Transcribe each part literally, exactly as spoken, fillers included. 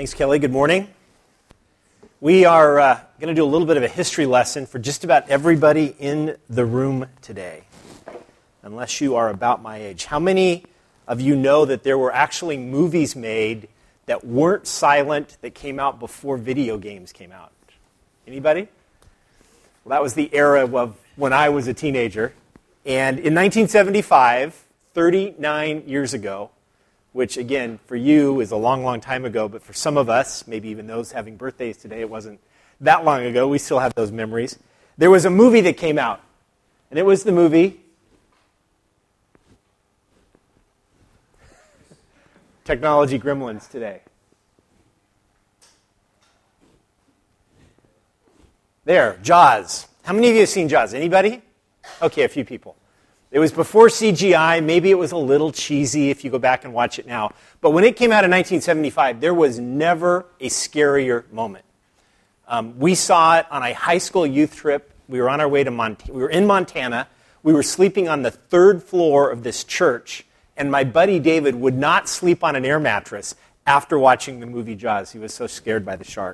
Thanks, Kelly. Good morning. We are uh, going to do a little bit of a history lesson for just about everybody in the room today, unless you are about my age. How many of you know that there were actually movies made that weren't silent that came out before video games came out? Anybody? Well, that was the era of when I was a teenager. And in nineteen seventy-five, thirty-nine years ago, which, again, for you is a long, long time ago, but for some of us, maybe even those having birthdays today, it wasn't that long ago. We still have those memories. There was a movie that came out, and it was the movie Technology Gremlins today. There, Jaws. How many of you have seen Jaws? Anybody? Okay, a few people. It was before C G I. Maybe it was a little cheesy if you go back and watch it now. But when it came out in nineteen seventy-five, there was never a scarier moment. Um, we saw it on a high school youth trip. We were on our way to Montana. We were in Montana. We were sleeping on the third floor of this church, and my buddy David would not sleep on an air mattress after watching the movie Jaws. He was so scared by the shark.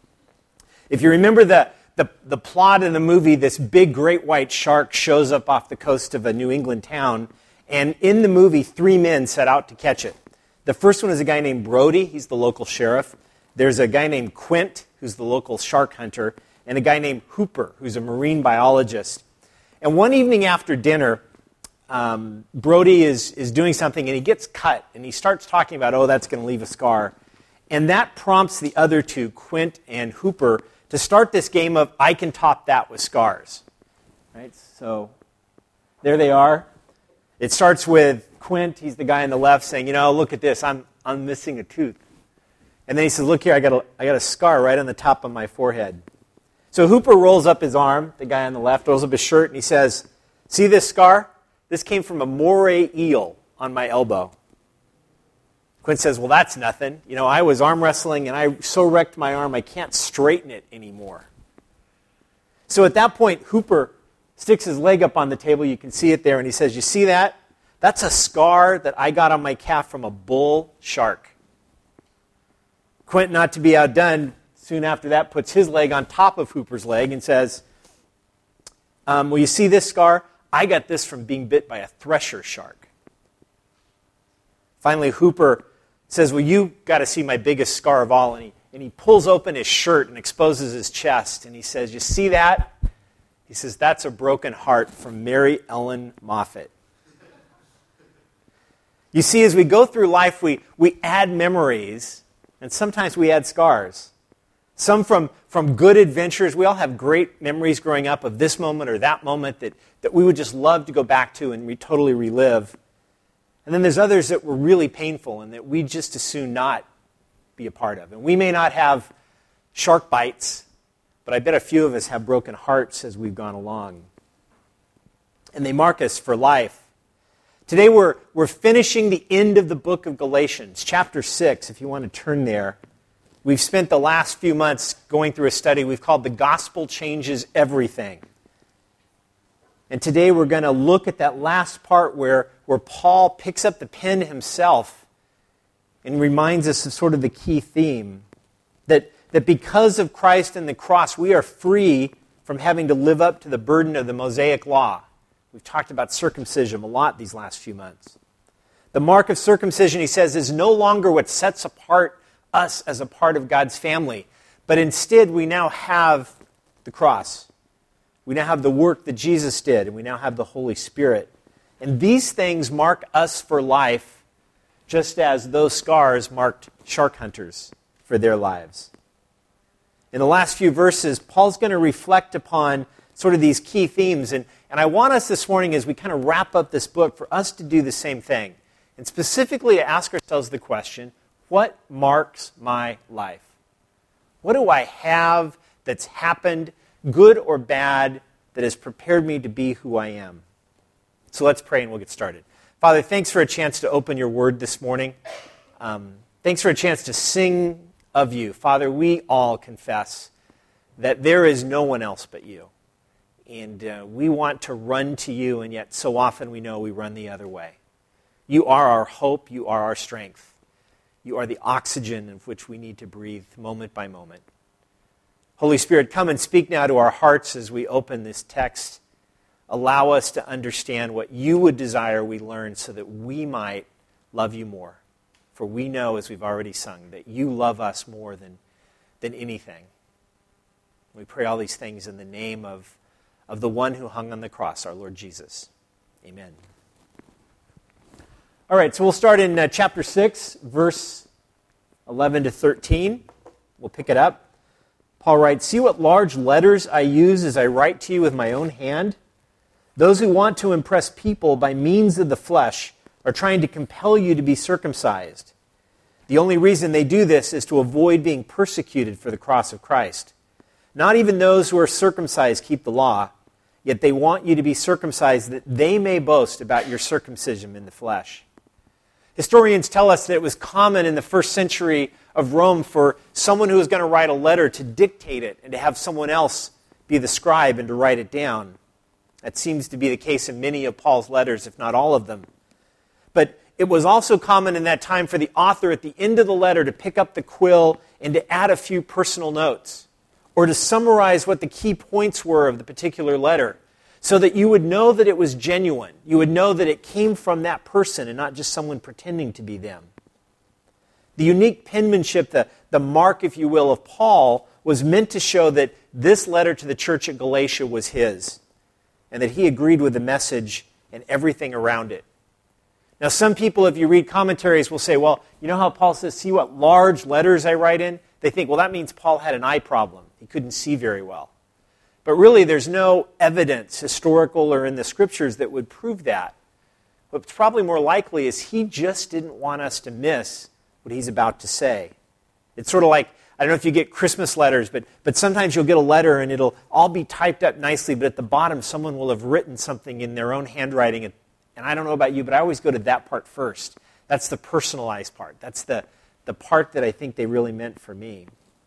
If you remember the The, the plot in the movie, this big great white shark shows up off the coast of a New England town, and in the movie, three men set out to catch it. The first one is a guy named Brody. He's the local sheriff. There's a guy named Quint, who's the local shark hunter, and a guy named Hooper, who's a marine biologist. And one evening after dinner, um, Brody is, is doing something, and he gets cut, and he starts talking about, oh, that's going to leave a scar. And that prompts the other two, Quint and Hooper, to start this game of I can top that with scars. Right? So there they are. It starts with Quint, he's the guy on the left, saying, you know, look at this, I'm I'm missing a tooth. And then he says, look here, I got a I got a scar right on the top of my forehead. So Hooper rolls up his arm, the guy on the left, rolls up his shirt, and he says, see this scar? This came from a moray eel on my elbow. Quint says, well, that's nothing. You know, I was arm wrestling, and I so wrecked my arm, I can't straighten it anymore. So at that point, Hooper sticks his leg up on the table. You can see it there, and he says, you see that? That's a scar that I got on my calf from a bull shark. Quint, not to be outdone, soon after that puts his leg on top of Hooper's leg and says, um, well, you see this scar? I got this from being bit by a thresher shark. Finally, Hooper says, well, you got to see my biggest scar of all. And he, and he pulls open his shirt and exposes his chest. And he says, you see that? He says, that's a broken heart from Mary Ellen Moffat. You see, as we go through life, we, we add memories, and sometimes we add scars. Some from, from good adventures. We all have great memories growing up of this moment or that moment that, that we would just love to go back to and we totally relive. And then there's others that were really painful and that we just as soon not be a part of. And we may not have shark bites, but I bet a few of us have broken hearts as we've gone along. And they mark us for life. Today we're, we're finishing the end of the book of Galatians, chapter six, if you want to turn there. We've spent the last few months going through a study we've called The Gospel Changes Everything. And today we're going to look at that last part where, where Paul picks up the pen himself and reminds us of sort of the key theme. That, that because of Christ and the cross, we are free from having to live up to the burden of the Mosaic law. We've talked about circumcision a lot these last few months. The mark of circumcision, he says, is no longer what sets apart us as a part of God's family, but instead we now have the cross. We now have the work that Jesus did, and we now have the Holy Spirit. And these things mark us for life, just as those scars marked shark hunters for their lives. In the last few verses, Paul's going to reflect upon sort of these key themes. And, and I want us this morning, as we kind of wrap up this book, for us to do the same thing. And specifically to ask ourselves the question, what marks my life? What do I have that's happened, good or bad, that has prepared me to be who I am? So let's pray and we'll get started. Father, thanks for a chance to open your word this morning. Um, thanks for a chance to sing of you. Father, we all confess that there is no one else but you. And uh, we want to run to you, and yet so often we know we run the other way. You are our hope. You are our strength. You are the oxygen of which we need to breathe moment by moment. Holy Spirit, come and speak now to our hearts as we open this text. Allow us to understand what you would desire we learn so that we might love you more. For we know, as we've already sung, that you love us more than, than anything. We pray all these things in the name of, of the one who hung on the cross, our Lord Jesus. Amen. All right, so we'll start in uh, chapter six, verse eleven to thirteen. We'll pick it up. Paul writes, "See what large letters I use as I write to you with my own hand? Those who want to impress people by means of the flesh are trying to compel you to be circumcised. The only reason they do this is to avoid being persecuted for the cross of Christ. Not even those who are circumcised keep the law, yet they want you to be circumcised that they may boast about your circumcision in the flesh." Historians tell us that it was common in the first century of Rome for someone who was going to write a letter to dictate it and to have someone else be the scribe and to write it down. That seems to be the case in many of Paul's letters, if not all of them. But it was also common in that time for the author at the end of the letter to pick up the quill and to add a few personal notes or to summarize what the key points were of the particular letter so that you would know that it was genuine. You would know that it came from that person and not just someone pretending to be them. The unique penmanship, the, the mark, if you will, of Paul was meant to show that this letter to the church at Galatia was his and that he agreed with the message and everything around it. Now, some people, if you read commentaries, will say, well, you know how Paul says, see what large letters I write in? They think, well, that means Paul had an eye problem. He couldn't see very well. But really, there's no evidence, historical or in the scriptures, that would prove that. What's probably more likely is he just didn't want us to miss what he's about to say. It's sort of like, I don't know if you get Christmas letters, but, but sometimes you'll get a letter and it'll all be typed up nicely, but at the bottom someone will have written something in their own handwriting. And, and I don't know about you, but I always go to that part first. That's the personalized part. That's the, the part that I think they really meant for me.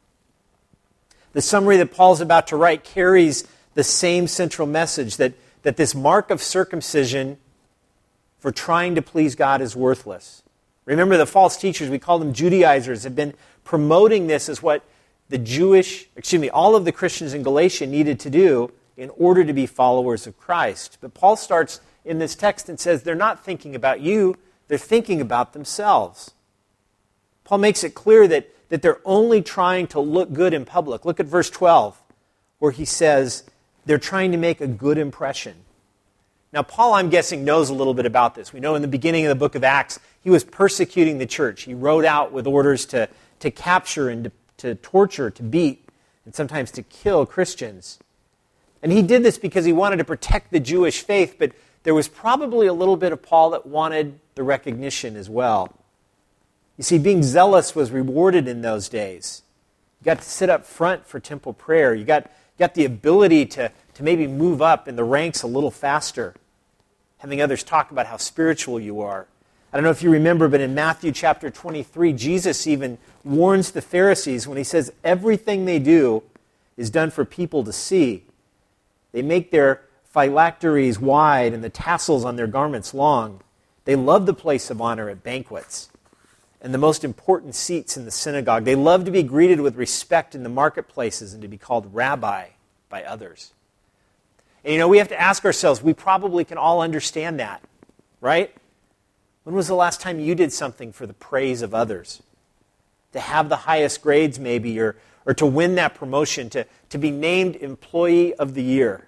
The summary that Paul's about to write carries the same central message, that, that this mark of circumcision for trying to please God is worthless. Remember, the false teachers, we call them Judaizers, have been promoting this as what the Jewish, excuse me, all of the Christians in Galatia needed to do in order to be followers of Christ. But Paul starts in this text and says they're not thinking about you, they're thinking about themselves. Paul makes it clear that, that they're only trying to look good in public. Look at verse twelve, where he says they're trying to make a good impression. Now, Paul, I'm guessing, knows a little bit about this. We know in the beginning of the book of Acts, he was persecuting the church. He wrote out with orders to, to capture and to, to torture, to beat, and sometimes to kill Christians. And he did this because he wanted to protect the Jewish faith, but there was probably a little bit of Paul that wanted the recognition as well. You see, being zealous was rewarded in those days. You got to sit up front for temple prayer. You got, got the ability to, to maybe move up in the ranks a little faster, having others talk about how spiritual you are. I don't know if you remember, but in Matthew chapter twenty-three, Jesus even warns the Pharisees when he says everything they do is done for people to see. They make their phylacteries wide and the tassels on their garments long. They love the place of honor at banquets and the most important seats in the synagogue. They love to be greeted with respect in the marketplaces and to be called rabbi by others. And you know, we have to ask ourselves, we probably can all understand that, right? When was the last time you did something for the praise of others? To have the highest grades maybe, or, or to win that promotion, to, to be named Employee of the Year.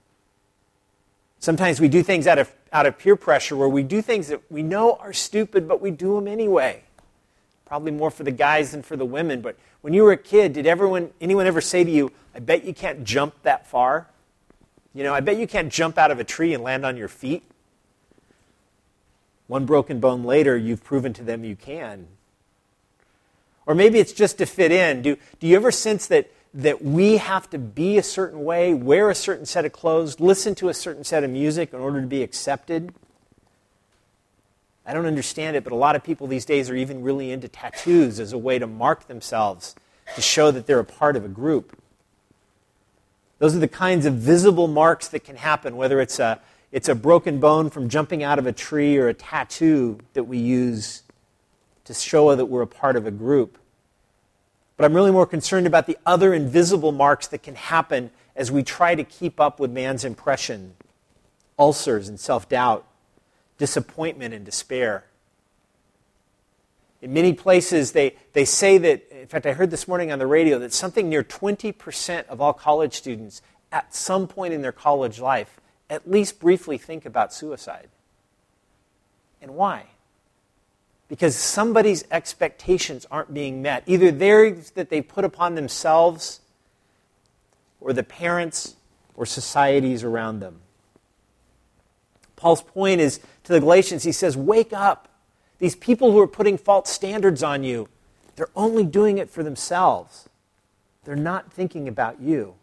Sometimes we do things out of, out of peer pressure where we do things that we know are stupid, but we do them anyway. Probably more for the guys than for the women. But when you were a kid, did everyone, anyone ever say to you, I bet you can't jump that far? You know, I bet you can't jump out of a tree and land on your feet. One broken bone later, you've proven to them you can. Or maybe it's just to fit in. Do, do you ever sense that, that we have to be a certain way, wear a certain set of clothes, listen to a certain set of music in order to be accepted? I don't understand it, but a lot of people these days are even really into tattoos as a way to mark themselves, to show that they're a part of a group. Those are the kinds of visible marks that can happen, whether it's a, it's a broken bone from jumping out of a tree or a tattoo that we use to show that we're a part of a group. But I'm really more concerned about the other invisible marks that can happen as we try to keep up with man's impression. Ulcers and self-doubt, disappointment and despair. In many places, they, they say that, in fact, I heard this morning on the radio, that something near twenty percent of all college students at some point in their college life at least briefly think about suicide. And why? Because somebody's expectations aren't being met. Either theirs that they put upon themselves, or the parents, or societies around them. Paul's point is to the Galatians, he says, wake up. These people who are putting false standards on you, they're only doing it for themselves. They're not thinking about you.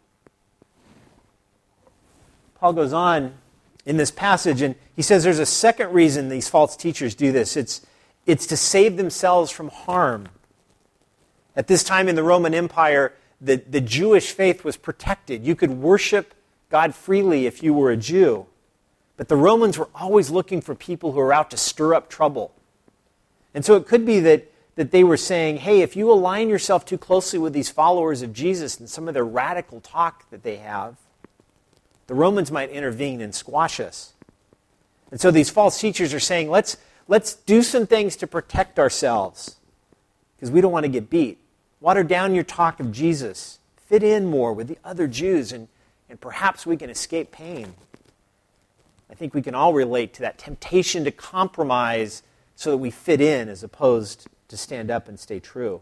Paul goes on in this passage, and he says there's a second reason these false teachers do this. It's, it's to save themselves from harm. At this time in the Roman Empire, the, the Jewish faith was protected. You could worship God freely if you were a Jew. But the Romans were always looking for people who were out to stir up trouble. And so it could be that, that they were saying, hey, if you align yourself too closely with these followers of Jesus and some of their radical talk that they have, the Romans might intervene and squash us. And so these false teachers are saying, let's, let's do some things to protect ourselves because we don't want to get beat. Water down your talk of Jesus. Fit in more with the other Jews, and, and perhaps we can escape pain. I think we can all relate to that temptation to compromise so that we fit in as opposed to stand up and stay true.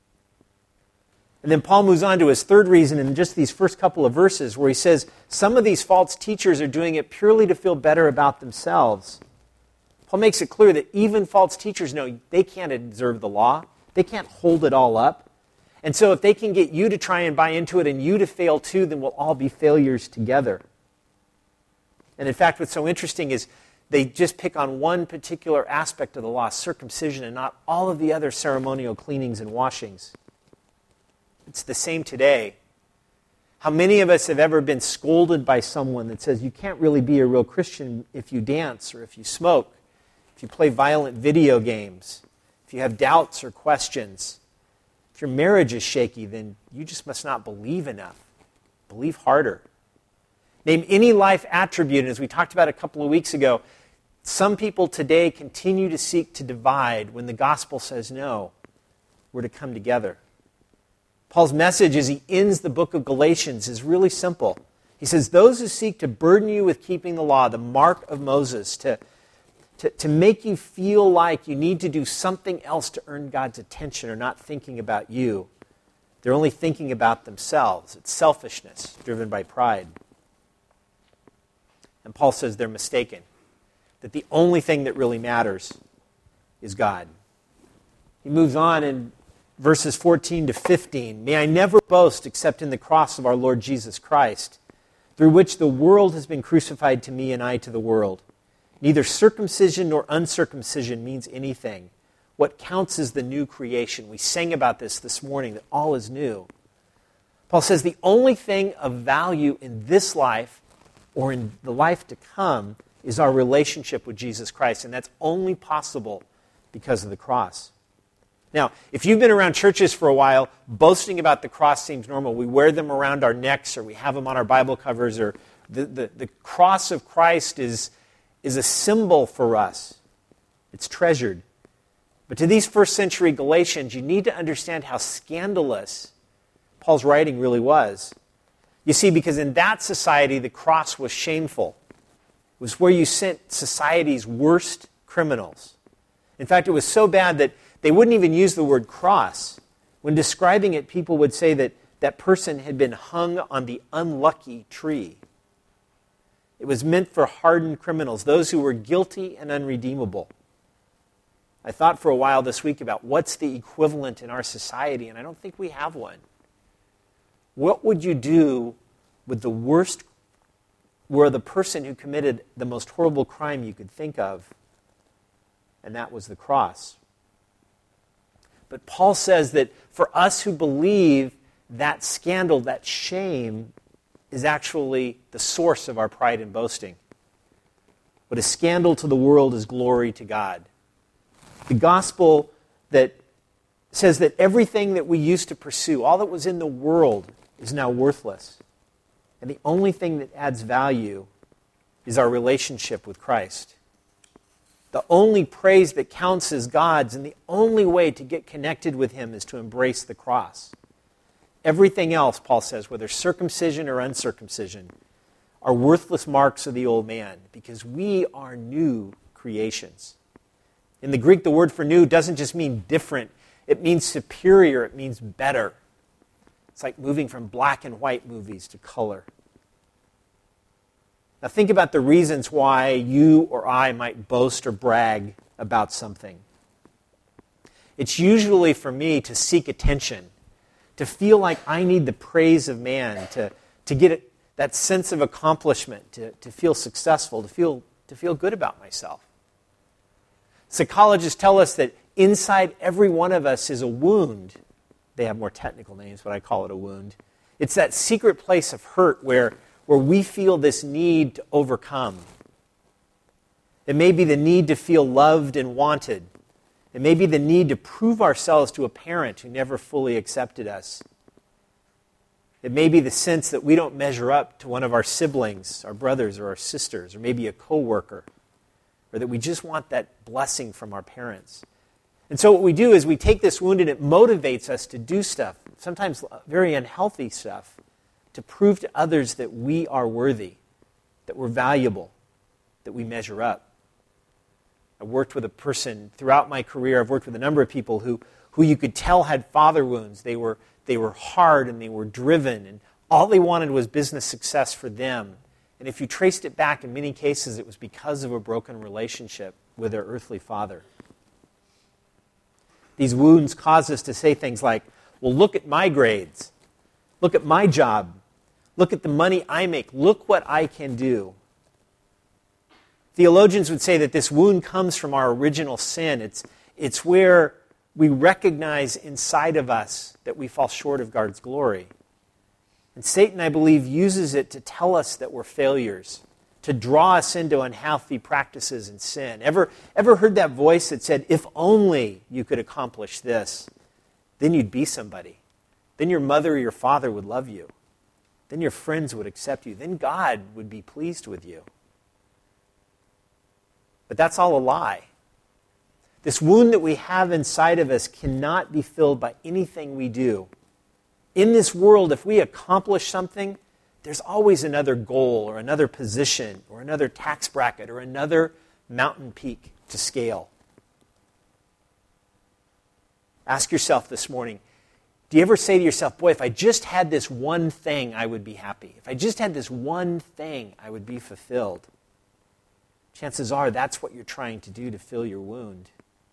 And then Paul moves on to his third reason in just these first couple of verses where he says some of these false teachers are doing it purely to feel better about themselves. Paul makes it clear that even false teachers know they can't observe the law. They can't hold it all up. And so if they can get you to try and buy into it and you to fail too, then we'll all be failures together. And in fact, what's so interesting is they just pick on one particular aspect of the law, circumcision, and not all of the other ceremonial cleanings and washings. It's the same today. How many of us have ever been scolded by someone that says you can't really be a real Christian if you dance or if you smoke, if you play violent video games, if you have doubts or questions. If your marriage is shaky, then you just must not believe enough. Believe harder. Name any life attribute, and as we talked about a couple of weeks ago, some people today continue to seek to divide when the gospel says no, we're to come together. Paul's message as he ends the book of Galatians is really simple. He says, those who seek to burden you with keeping the law, the mark of Moses, to, to, to make you feel like you need to do something else to earn God's attention are not thinking about you. They're only thinking about themselves. It's selfishness driven by pride. And Paul says they're mistaken, that the only thing that really matters is God. He moves on in verses fourteen to fifteen. May I never boast except in the cross of our Lord Jesus Christ, through which the world has been crucified to me and I to the world. Neither circumcision nor uncircumcision means anything. What counts is the new creation. We sang about this this morning, that all is new. Paul says the only thing of value in this life or in the life to come is our relationship with Jesus Christ, and that's only possible because of the cross. Now, if you've been around churches for a while, boasting about the cross seems normal. We wear them around our necks, or we have them on our Bible covers, or the, the, the cross of Christ is, is a symbol for us. It's treasured. But to these first century Galatians, you need to understand how scandalous Paul's writing really was. You see, because in that society, the cross was shameful. It was where you sent society's worst criminals. In fact, it was so bad that they wouldn't even use the word cross. When describing it, people would say that that person had been hung on the unlucky tree. It was meant for hardened criminals, those who were guilty and unredeemable. I thought for a while this week about what's the equivalent in our society, and I don't think we have one. What would you do with the worst, where the person who committed the most horrible crime you could think of, and that was the cross? But Paul says that for us who believe, that scandal, that shame, is actually the source of our pride and boasting. What is scandal to the world is glory to God. The gospel that says that everything that we used to pursue, all that was in the world, is now worthless. And the only thing that adds value is our relationship with Christ. The only praise that counts is God's, and the only way to get connected with Him is to embrace the cross. Everything else, Paul says, whether circumcision or uncircumcision, are worthless marks of the old man, because we are new creations. In the Greek, the word for new doesn't just mean different. It means superior. It means better. It's like moving from black and white movies to color. Now think about the reasons why you or I might boast or brag about something. It's usually for me to seek attention, to feel like I need the praise of man, to, to get it, that sense of accomplishment, to, to feel successful, to feel, to feel good about myself. Psychologists tell us that inside every one of us is a wound. They have more technical names, but I call it a wound. It's that secret place of hurt where, where we feel this need to overcome. It may be the need to feel loved and wanted. It may be the need to prove ourselves to a parent who never fully accepted us. It may be the sense that we don't measure up to one of our siblings, our brothers or our sisters, or maybe a coworker, or that we just want that blessing from our parents. And so what we do is we take this wound and it motivates us to do stuff, sometimes very unhealthy stuff, to prove to others that we are worthy, that we're valuable, that we measure up. I worked with a person throughout my career, I've worked with a number of people who, who you could tell had father wounds. They were, they were hard and they were driven, and all they wanted was business success for them. And if you traced it back, in many cases, it was because of a broken relationship with their earthly father. These wounds cause us to say things like, well, look at my grades. Look at my job. Look at the money I make. Look what I can do. Theologians would say that this wound comes from our original sin. It's, it's where we recognize inside of us that we fall short of God's glory. And Satan, I believe, uses it to tell us that we're failures, to draw us into unhealthy practices and sin. Ever, ever heard that voice that said, if only you could accomplish this, then you'd be somebody. Then your mother or your father would love you. Then your friends would accept you. Then God would be pleased with you. But that's all a lie. This wound that we have inside of us cannot be filled by anything we do. In this world, if we accomplish something, there's always another goal or another position or another tax bracket or another mountain peak to scale. Ask yourself this morning, do you ever say to yourself, boy, if I just had this one thing, I would be happy. If I just had this one thing, I would be fulfilled. Chances are that's what you're trying to do to fill your wound.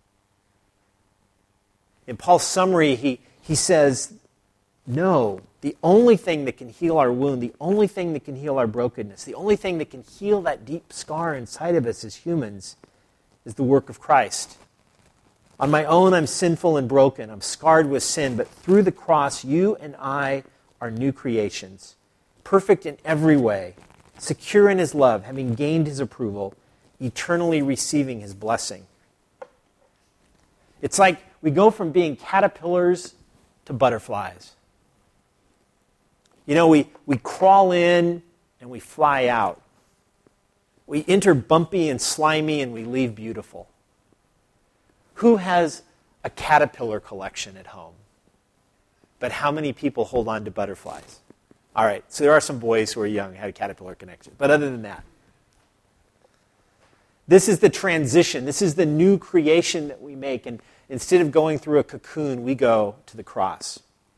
In Paul's summary, he, he says, no, the only thing that can heal our wound, the only thing that can heal our brokenness, the only thing that can heal that deep scar inside of us as humans is the work of Christ. On my own, I'm sinful and broken. I'm scarred with sin, but through the cross, you and I are new creations, perfect in every way, secure in His love, having gained His approval, eternally receiving His blessing. It's like we go from being caterpillars to butterflies. You know, we, we crawl in and we fly out. We enter bumpy and slimy and we leave beautiful. Who has a caterpillar collection at home? But how many people hold on to butterflies? All right, so there are some boys who are young who have a caterpillar connection. But other than that, this is the transition. This is the new creation that we make. And instead of going through a cocoon, we go to the cross.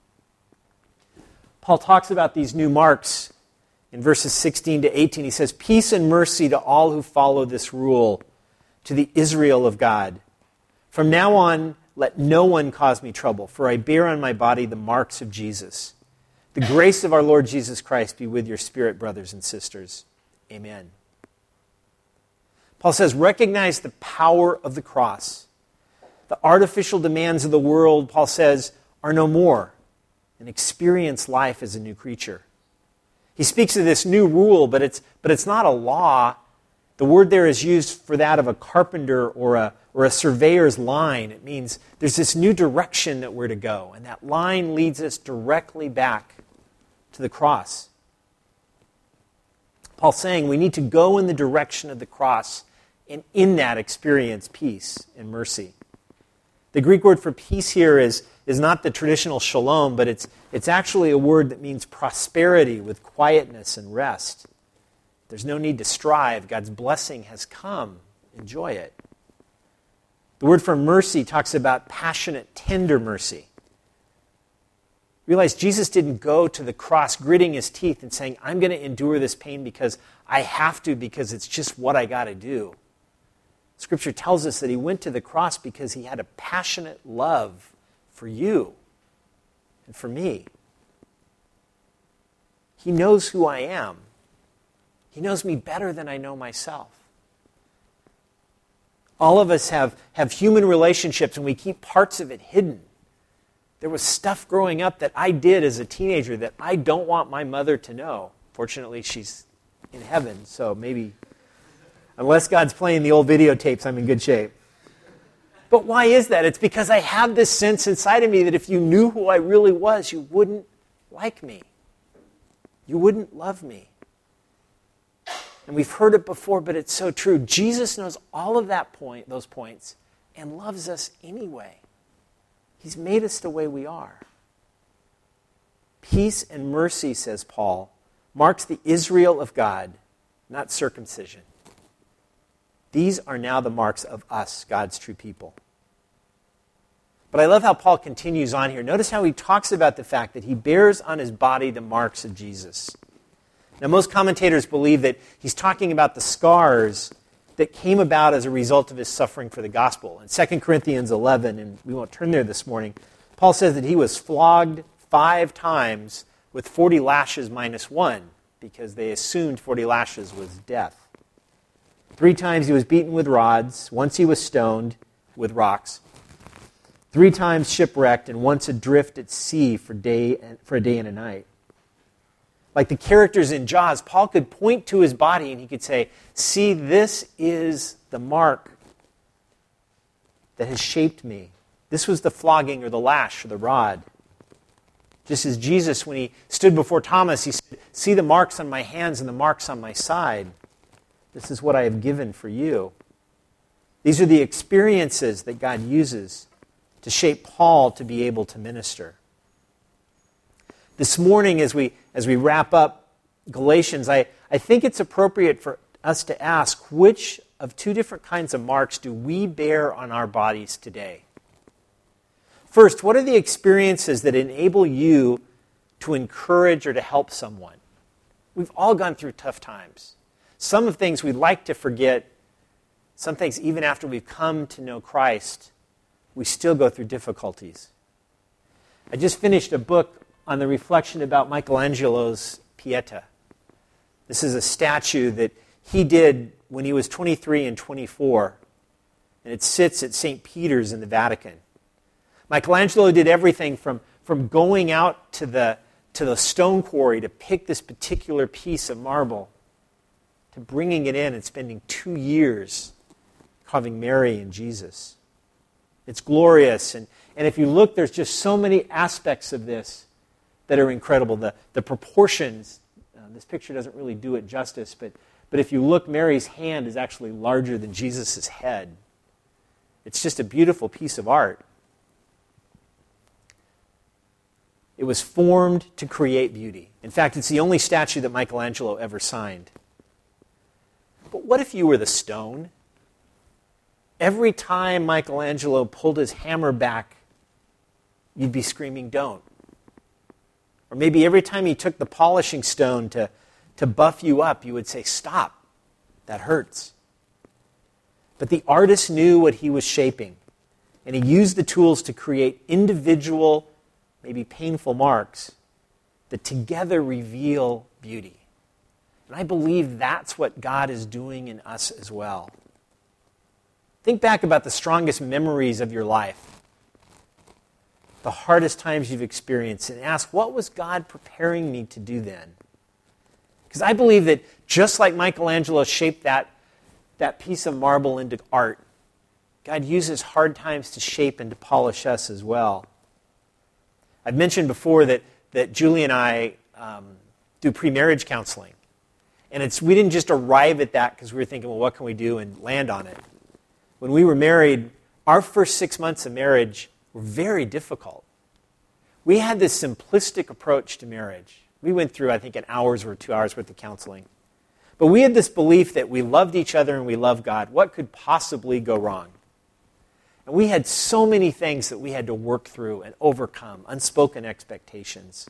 Paul talks about these new marks in verses sixteen to eighteen. He says, peace and mercy to all who follow this rule, to the Israel of God. From now on, let no one cause me trouble, for I bear on my body the marks of Jesus. The grace of our Lord Jesus Christ be with your spirit, brothers and sisters. Amen. Paul says, recognize the power of the cross. The artificial demands of the world, Paul says, are no more, and experience life as a new creature. He speaks of this new rule, but it's, but it's not a law. The word there is used for that of a carpenter or a, or a surveyor's line. It means there's this new direction that we're to go, and that line leads us directly back to the cross. Paul's saying we need to go in the direction of the cross and in that experience peace and mercy. The Greek word for peace here is, is not the traditional shalom, but it's, it's actually a word that means prosperity with quietness and rest. There's no need to strive. God's blessing has come. Enjoy it. The word for mercy talks about passionate, tender mercy. Realize Jesus didn't go to the cross gritting his teeth and saying, I'm going to endure this pain because I have to, because it's just what I got to do. Scripture tells us that he went to the cross because he had a passionate love for you and for me. He knows who I am. He knows me better than I know myself. All of us have, have human relationships, and we keep parts of it hidden. There was stuff growing up that I did as a teenager that I don't want my mother to know. Fortunately, she's in heaven, so maybe, unless God's playing the old videotapes, I'm in good shape. But why is that? It's because I have this sense inside of me that if you knew who I really was, you wouldn't like me. You wouldn't love me. And we've heard it before, but it's so true. Jesus knows all of that point, those points, and loves us anyway. He's made us the way we are. Peace and mercy, says Paul, marks the Israel of God, not circumcision. These are now the marks of us, God's true people. But I love how Paul continues on here. Notice how he talks about the fact that he bears on his body the marks of Jesus. Now, most commentators believe that he's talking about the scars that came about as a result of his suffering for the gospel. In Second Corinthians eleven, and we won't turn there this morning, Paul says that he was flogged five times with forty lashes minus one, because they assumed forty lashes was death. Three times he was beaten with rods. Once he was stoned with rocks. Three times shipwrecked, and once adrift at sea for, day, for a day and a night. Like the characters in Jaws, Paul could point to his body and he could say, see, this is the mark that has shaped me. This was the flogging or the lash or the rod. Just as Jesus, when he stood before Thomas, he said, see the marks on my hands and the marks on my side. This is what I have given for you. These are the experiences that God uses to shape Paul to be able to minister. This morning, as we as we wrap up Galatians, I, I think it's appropriate for us to ask, which of two different kinds of marks do we bear on our bodies today? First, what are the experiences that enable you to encourage or to help someone? We've all gone through tough times. Some of things we'd like to forget. Some things, even after we've come to know Christ, we still go through difficulties. I just finished a book on the reflection about Michelangelo's Pieta. This is a statue that he did when he was twenty-three and twenty-four, and it sits at Saint Peter's in the Vatican. Michelangelo did everything from, from going out to the, to the stone quarry to pick this particular piece of marble, to bringing it in and spending two years carving Mary and Jesus. It's glorious, and, and if you look, there's just so many aspects of this that are incredible. The, the proportions, uh, this picture doesn't really do it justice, but, but if you look, Mary's hand is actually larger than Jesus' head. It's just a beautiful piece of art. It was formed to create beauty. In fact, it's the only statue that Michelangelo ever signed. But what if you were the stone? Every time Michelangelo pulled his hammer back, you'd be screaming, don't. Or maybe every time he took the polishing stone to, to buff you up, you would say, stop, that hurts. But the artist knew what he was shaping, and he used the tools to create individual, maybe painful marks that together reveal beauty. And I believe that's what God is doing in us as well. Think back about the strongest memories of your life, the hardest times you've experienced, and ask, what was God preparing me to do then? Because I believe that just like Michelangelo shaped that, that piece of marble into art, God uses hard times to shape and to polish us as well. I've mentioned before that, that Julie and I um, do pre-marriage counseling. And it's we didn't just arrive at that because we were thinking, well, what can we do, and land on it. When we were married, our first six months of marriage were very difficult. We had this simplistic approach to marriage. We went through, I think, an hour's or two hours worth of counseling. But we had this belief that we loved each other and we loved God. What could possibly go wrong? And we had so many things that we had to work through and overcome, unspoken expectations.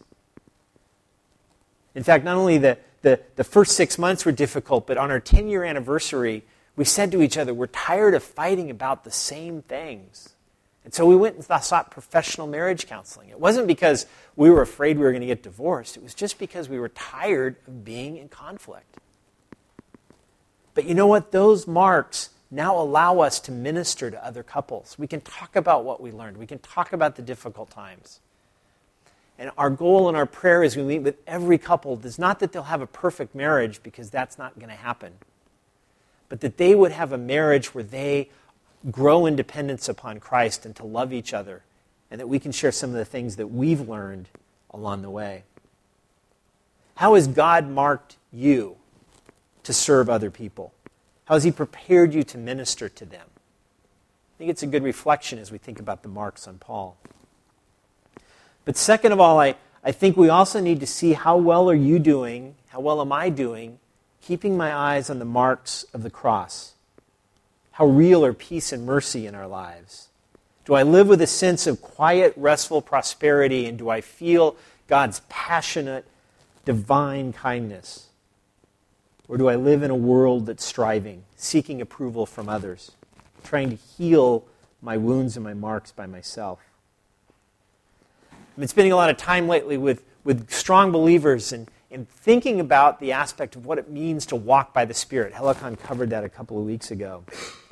In fact, not only the, the, the first six months were difficult, but on our ten-year anniversary, we said to each other, we're tired of fighting about the same things. And so we went and sought professional marriage counseling. It wasn't because we were afraid we were going to get divorced. It was just because we were tired of being in conflict. But you know what? Those marks now allow us to minister to other couples. We can talk about what we learned. We can talk about the difficult times. And our goal and our prayer as we meet with every couple is not that they'll have a perfect marriage, because that's not going to happen, but that they would have a marriage where they grow in dependence upon Christ and to love each other, and that we can share some of the things that we've learned along the way. How has God marked you to serve other people? How has He prepared you to minister to them? I think it's a good reflection as we think about the marks on Paul. But second of all, I, I think we also need to see how well are you doing, how well am I doing, keeping my eyes on the marks of the cross. How real are peace and mercy in our lives? Do I live with a sense of quiet, restful prosperity, and do I feel God's passionate, divine kindness? Or do I live in a world that's striving, seeking approval from others, trying to heal my wounds and my marks by myself? I've been spending a lot of time lately with, with strong believers and, and thinking about the aspect of what it means to walk by the Spirit. Helicon covered that a couple of weeks ago.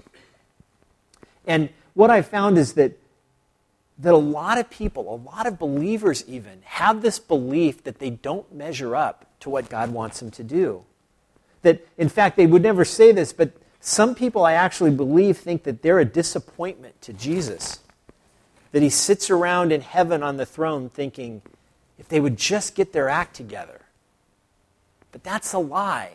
And what I found is that, that a lot of people, a lot of believers even, have this belief that they don't measure up to what God wants them to do. That, in fact, they would never say this, but some people I actually believe think that they're a disappointment to Jesus. That He sits around in heaven on the throne thinking, if they would just get their act together. But that's a lie.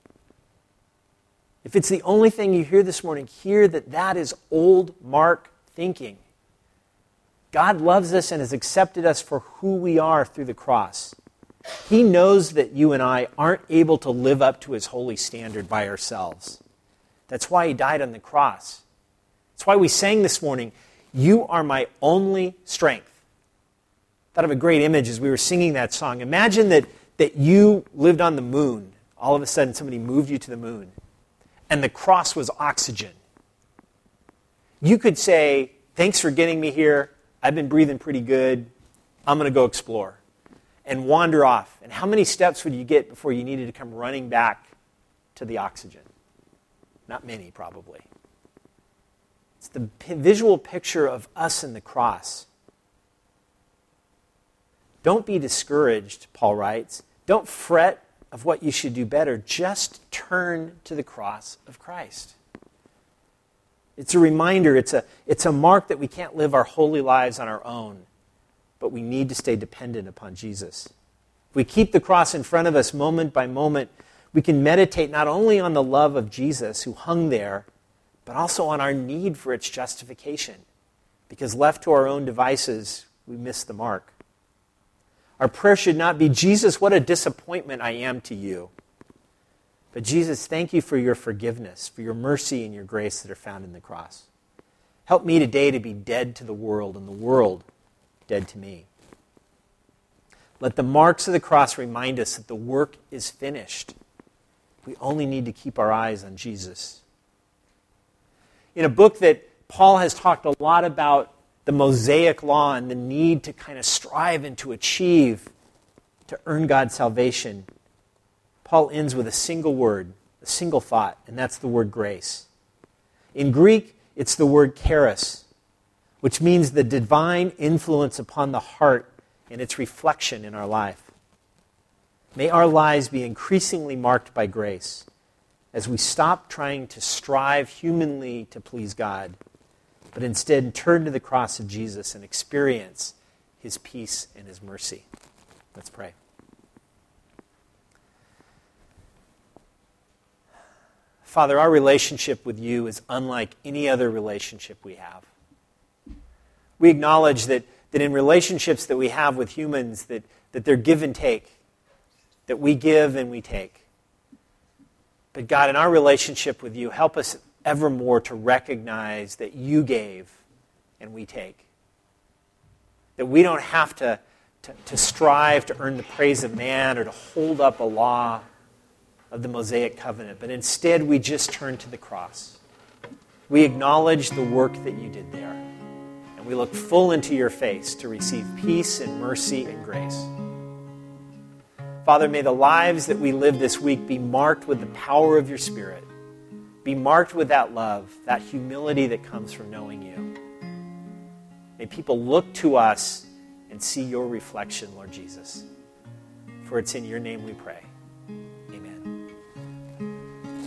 If it's the only thing you hear this morning, hear that that is old Mark thinking. God loves us and has accepted us for who we are through the cross. He knows that you and I aren't able to live up to His holy standard by ourselves. That's why He died on the cross. That's why we sang this morning, "You are my only strength." I thought of a great image as we were singing that song. Imagine that, that you lived on the moon. All of a sudden somebody moved you to the moon. And the cross was oxygen. You could say, thanks for getting me here. I've been breathing pretty good. I'm going to go explore. And wander off. And how many steps would you get before you needed to come running back to the oxygen? Not many, probably. It's the p- visual picture of us in the cross. Don't be discouraged, Paul writes. Don't fret of what you should do better. Just turn to the cross of Christ. It's a reminder, it's a, it's a mark that we can't live our holy lives on our own, but we need to stay dependent upon Jesus. If we keep the cross in front of us moment by moment, we can meditate not only on the love of Jesus who hung there, but also on our need for its justification. Because left to our own devices, we miss the mark. Our prayer should not be, Jesus, what a disappointment I am to you. But Jesus, thank you for your forgiveness, for your mercy and your grace that are found in the cross. Help me today to be dead to the world and the world dead to me. Let the marks of the cross remind us that the work is finished. We only need to keep our eyes on Jesus. In a book that Paul has talked a lot about the Mosaic Law and the need to kind of strive and to achieve to earn God's salvation, Paul ends with a single word, a single thought, and that's the word grace. In Greek, it's the word charis, which means the divine influence upon the heart and its reflection in our life. May our lives be increasingly marked by grace as we stop trying to strive humanly to please God but instead turn to the cross of Jesus and experience his peace and his mercy. Let's pray. Father, our relationship with you is unlike any other relationship we have. We acknowledge that, that in relationships that we have with humans, that, that they're give and take, that we give and we take. But God, in our relationship with you, help us evermore to recognize that you gave and we take. That we don't have to, to, to strive to earn the praise of man or to hold up a law of the Mosaic covenant, but instead we just turn to the cross. We acknowledge the work that you did there, and we look full into your face to receive peace and mercy and grace. Father, may the lives that we live this week be marked with the power of your Spirit, be marked with that love, that humility that comes from knowing you. May people look to us and see your reflection, Lord Jesus. For it's in your name we pray.